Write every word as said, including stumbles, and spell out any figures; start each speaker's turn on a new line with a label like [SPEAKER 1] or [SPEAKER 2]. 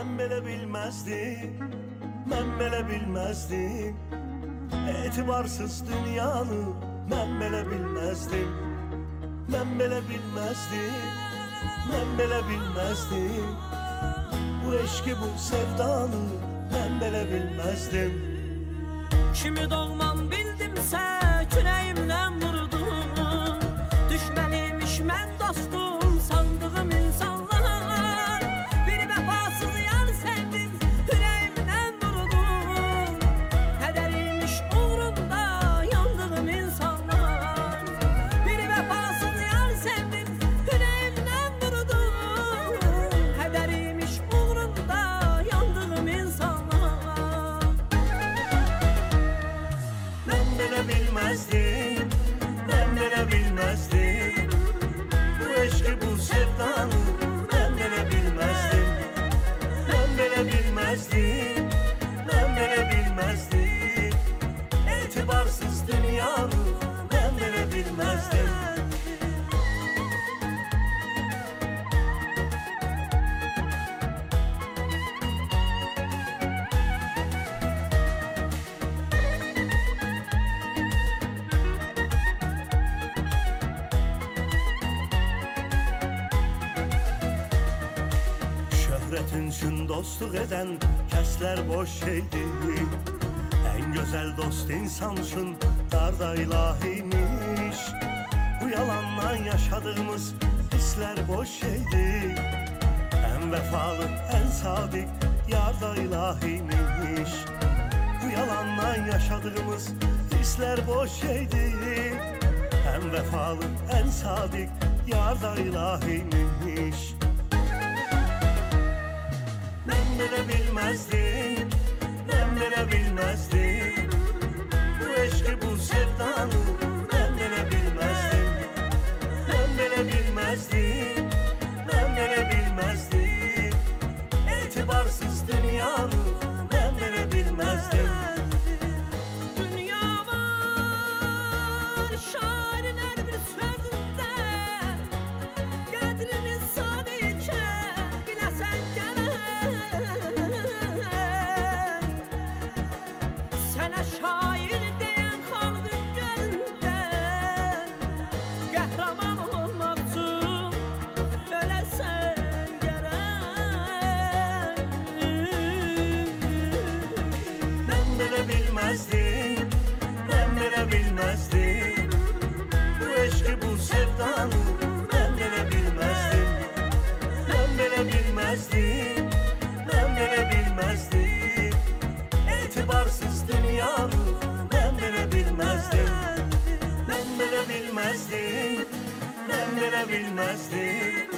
[SPEAKER 1] Ben bile bilmezdim, ben bile bilmezdim. Etibarsız dünyanı ben bile bilmezdim. Ben bile bilmezdim, ben bile bilmezdim. Bu eşki, bu sevdanı ben bile bilmezdim.
[SPEAKER 2] Kimi doğmam bildimse küreğimden vurdum. Düşmeniymiş mən dostum sandığım insanlar. Bir vefasız yar sevdim, yüreğimden vurdum. Kaderiymiş uğrunda yandığım insanlar. Bir vefasız yar sevdim, yüreğimden vurdum. Kaderiymiş uğrunda yandığım insanlar.
[SPEAKER 1] Ben bile bilmezdim, ben bile bilmezdim. Bu eşki, bu sevdanı ben bile bilmezdim. Ben bile bilmezdim, ben bile bilmezdim. Etibarsız dünyanı ben bile bilmezdim. Şöhretin üçün dostluq edən kəslər boş şeydir. En güzel dost insan üçün darda ilahiymiş. Bu yalandan yaşadığımız hisler boş şeydir. En vefalı, en sadık yar da ilahiymiş. Bu yalandan yaşadığımız hisler boş şeydir. En vefalı, en sadık yar da ilahiymiş. Ben bile bilmezdim, ben bile bilmezdim. Bu eşki, bu sevdanı ben bile bilmezdim. Ben bile bilmezdim, ben bile bilmezdim. Etibarsız dünyanı ben bile bilmezdim.
[SPEAKER 2] Dünya var şairin her bir sözünde. Qədrini sadece bilesen gerek. Sana şair diyen kalbin gönlünde. Qəhrəman olmaq üçün öləsən gerek.
[SPEAKER 1] Ben bile bilmezdim, ben bile bilmezdim. Bu eşki, bu sevdanı ben bile bilmezdim. Ben bile bilmezdim, ben bile bilmezdim. Etibarsız dünyanı ben bile bilmezdim. Ben bile bilmezdim, ben bile bilmezdim.